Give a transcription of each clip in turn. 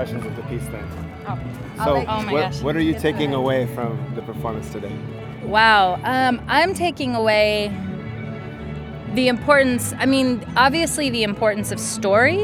Questions of the piece then. Oh. So, Oh my what, gosh. what are you taking away from the performance today? Wow. I'm taking away the importance, obviously the importance of story,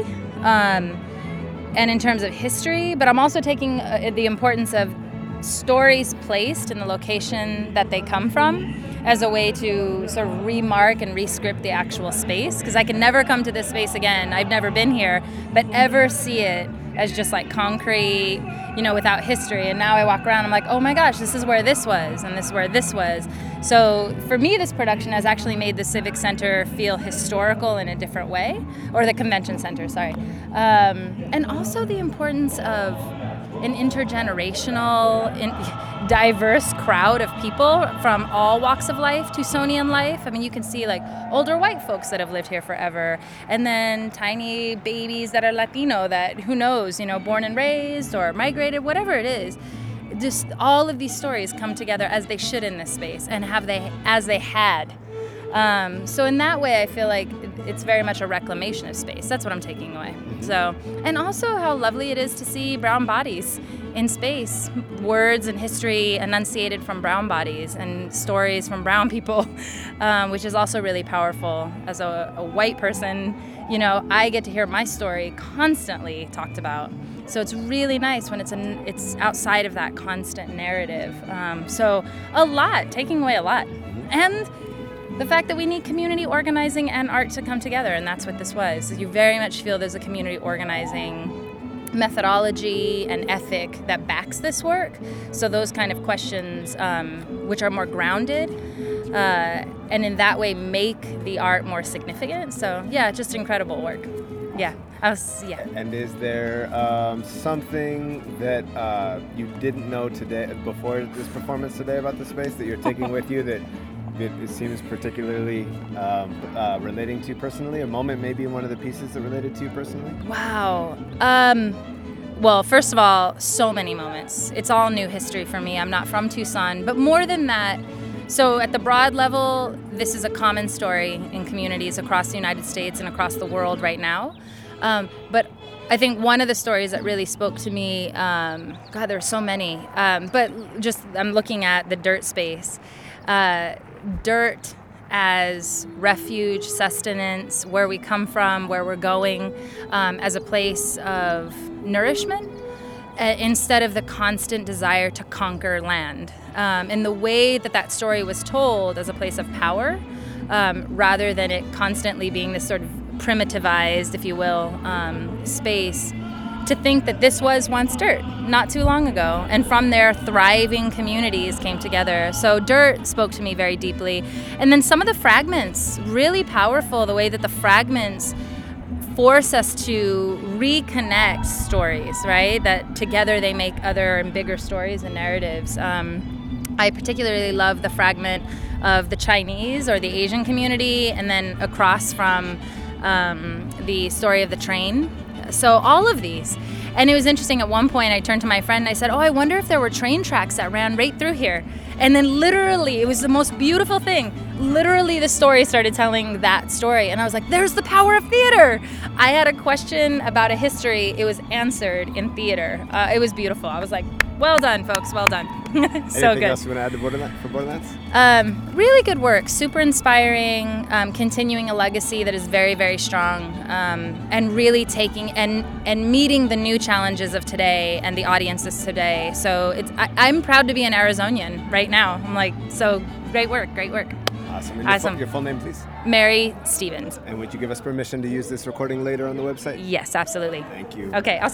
and in terms of history, but I'm also taking the importance of stories placed in the location that they come from as a way to sort of remark and rescript the actual space, because I can never come to this space again. I've never been here, but ever see it as just like concrete, without history. And now I walk around, I'm like, oh my gosh, this is where this was, and this is where this was. So for me, this production has actually made the Civic Center feel historical in a different way, or the Convention Center, sorry. And also the importance of an intergenerational, diverse crowd of people from all walks of life, Tucsonian life. You can see like older white folks that have lived here forever, and then tiny babies that are Latino that, who knows, born and raised or migrated, whatever it is. Just all of these stories come together as they should in this space, and as they had. So in that way, I feel like it's very much a reclamation of space. That's what I'm taking away. So, and also how lovely it is to see brown bodies in space, words and history enunciated from brown bodies and stories from brown people, which is also really powerful. As a white person, I get to hear my story constantly talked about. So it's really nice when it's outside of that constant narrative. So taking away a lot. And the fact that we need community organizing and art to come together, and that's what this was. You very much feel there's a community organizing methodology and ethic that backs this work. So those kind of questions, which are more grounded, and in that way make the art more significant. So yeah, just incredible work. Yeah. And is there something that you didn't know today before this performance today about the space that you're taking with you that it seems particularly relating to you personally? A moment maybe in one of the pieces that related to you personally? Wow. Well, first of all, so many moments. It's all new history for me. I'm not from Tucson. But more than that, so at the broad level, this is a common story in communities across the United States and across the world right now. But I think one of the stories that really spoke to me, God, there are so many, but just I'm looking at the dirt space. Dirt as refuge, sustenance, where we come from, where we're going, as a place of nourishment, instead of the constant desire to conquer land. And the way that story was told as a place of power, rather than it constantly being this sort of primitivized, if you will, space, to think that this was once dirt not too long ago, and from there thriving communities came together. So dirt spoke to me very deeply. And then some of the fragments, really powerful, the way that the fragments force us to reconnect stories, right? That together they make other and bigger stories and narratives. I particularly love the fragment of the Chinese or the Asian community, and then across from the story of the train. So all of these. And it was interesting, at one point I turned to my friend and I said, I wonder if there were train tracks that ran right through here. And then literally, it was the most beautiful thing. Literally the story started telling that story. And I was like, there's the power of theater. I had a question about a history. It was answered in theater. It was beautiful. I was like, well done, folks, well done. So Anything good. else you want to add for Borderlands? Really good work, super inspiring, continuing a legacy that is very, very strong, and really taking and meeting the new challenges of today and the audiences today. So I'm proud to be an Arizonian right now. I'm like, so great work. Awesome. And Awesome. Your full name, please? Mary Stevens. And would you give us permission to use this recording later on the website? Yes, absolutely. Thank you. Okay, I'll